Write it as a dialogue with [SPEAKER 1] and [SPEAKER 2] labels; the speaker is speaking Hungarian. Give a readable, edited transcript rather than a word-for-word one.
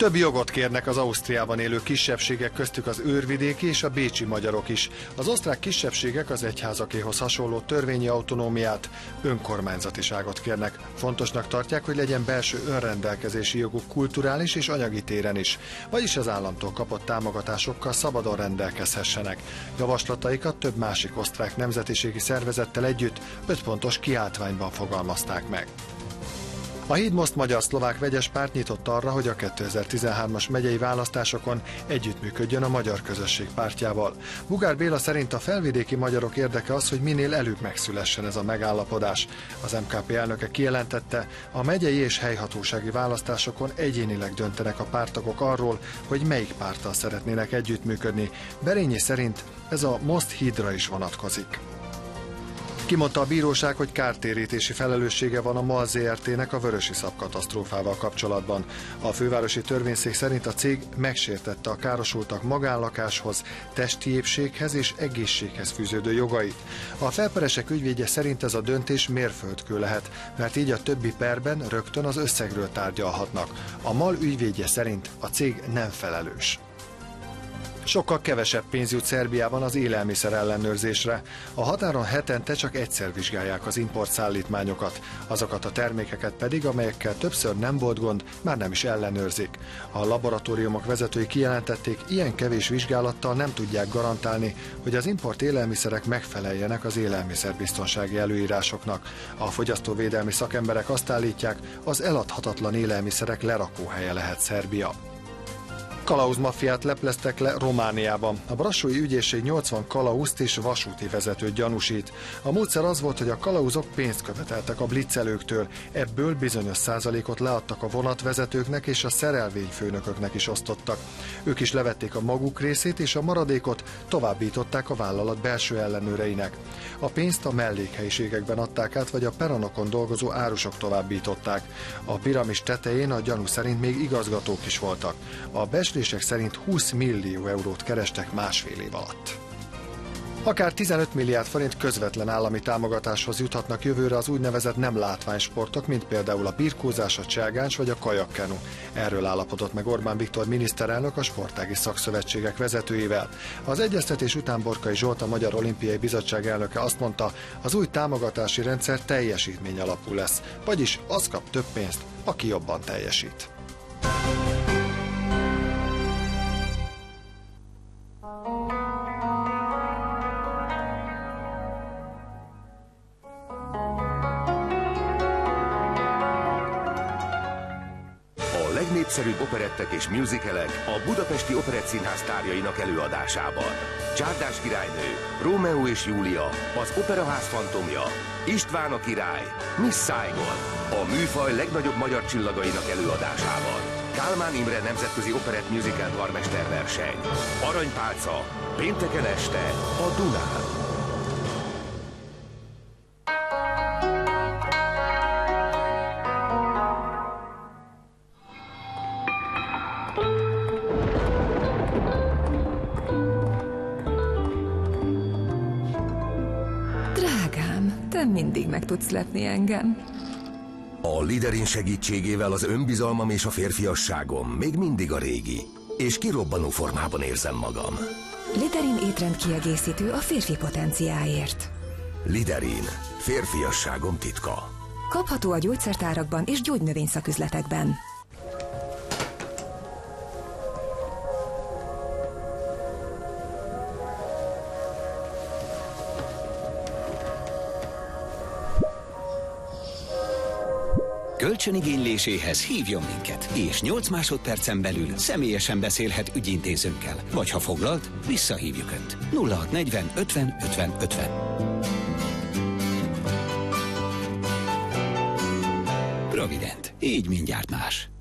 [SPEAKER 1] Több jogot kérnek az Ausztriában élő kisebbségek, köztük az őrvidéki és a bécsi magyarok is. Az osztrák kisebbségek az egyházakéhoz hasonló törvényi autonómiát, önkormányzatiságot kérnek. Fontosnak tartják, hogy legyen belső önrendelkezési joguk kulturális és anyagi téren is, vagyis az államtól kapott támogatásokkal szabadon rendelkezhessenek. Javaslataikat több másik osztrák nemzetiségi szervezettel együtt 5 pontos kiáltványban fogalmazták meg. A Híd-Most magyar-szlovák vegyes párt nyitott arra, hogy a 2013-as megyei választásokon együttműködjön a Magyar Közösség pártjával. Bugár Béla szerint a felvidéki magyarok érdeke az, hogy minél előbb megszülessen ez a megállapodás. Az MKP elnöke kijelentette, a megyei és helyhatósági választásokon egyénileg döntenek a párttagok arról, hogy melyik párttal szeretnének együttműködni. Berényi szerint ez a Most hídra is vonatkozik. Kimondta a bíróság, hogy kártérítési felelőssége van a MAL Zrt-nek a vörösiszap katasztrófával kapcsolatban. A fővárosi törvényszék szerint a cég megsértette a károsultak magánlakáshoz, testi épséghez és egészséghez fűződő jogait. A felperesek ügyvédje szerint ez a döntés mérföldkő lehet, mert így a többi perben rögtön az összegről tárgyalhatnak. A MAL ügyvédje szerint a cég nem felelős. Sokkal kevesebb pénz jut Szerbiában az élelmiszer ellenőrzésre. A határon hetente csak egyszer vizsgálják az importszállítmányokat, azokat a termékeket pedig, amelyekkel többször nem volt gond, már nem is ellenőrzik. A laboratóriumok vezetői kijelentették, ilyen kevés vizsgálattal nem tudják garantálni, hogy az import élelmiszerek megfeleljenek az élelmiszerbiztonsági előírásoknak. A fogyasztóvédelmi szakemberek azt állítják, az eladhatatlan élelmiszerek lerakóhelye lehet Szerbia. Kalauzmaffiát lepleztek le Romániában. A brassói ügyészség 80 kalauzt és vasúti vezetőt gyanúsít. A módszer az volt, hogy a kalauzok pénzt követeltek a blitzelőktől, ebből bizonyos százalékot leadtak a vonatvezetőknek és a szerelvényfőnököknek is osztottak. Ők is levették a maguk részét, és a maradékot továbbították a vállalat belső ellenőreinek. A pénzt a mellékhelyiségekben adták át, vagy a peronokon dolgozó árusok továbbították. A piramis tetején a gyanú szerint még igazgatók is voltak. A becslések szerint 20 millió eurót kerestek másfél év alatt. Akár 15 milliárd forint közvetlen állami támogatáshoz juthatnak jövőre az úgynevezett nem látványsportok, mint például a birkózás, a cselgáncs vagy a kajakkenu. Erről állapodott meg Orbán Viktor miniszterelnök a sportági szakszövetségek vezetőivel. Az egyeztetés után Borkai Zsolt, a Magyar Olimpiai Bizottság elnöke azt mondta, az új támogatási rendszer teljesítmény alapú lesz, vagyis az kap több pénzt, aki jobban teljesít.
[SPEAKER 2] Legnépszerűbb operettek és musicalek a Budapesti Operettszínház tárjainak előadásában. Csárdás királynő, Rómeó és Júlia, az Operaház fantomja, István a király, Miss Saigon, a műfaj legnagyobb magyar csillagainak előadásában. Kálmán Imre nemzetközi operett musical karmesterverseny. Aranypálca, pénteken este a Dunán.
[SPEAKER 3] Mindig meg tudsz lepni engem.
[SPEAKER 2] A Liderin segítségével az önbizalmam és a férfiasságom még mindig a régi, és kirobbanó formában érzem magam.
[SPEAKER 3] Liderin étrend kiegészítő a férfi potenciáért.
[SPEAKER 2] Liderin, férfiasságom titka.
[SPEAKER 3] Kapható a gyógyszertárakban és gyógynövényszaküzletekben.
[SPEAKER 4] Kölcsönigényléséhez hívjon minket, és 8 másodpercen belül személyesen beszélhet ügyintézőnkkel. Vagy ha foglalt, visszahívjuk Önt. 0640 50 50 50. Provident. Így mindjárt más.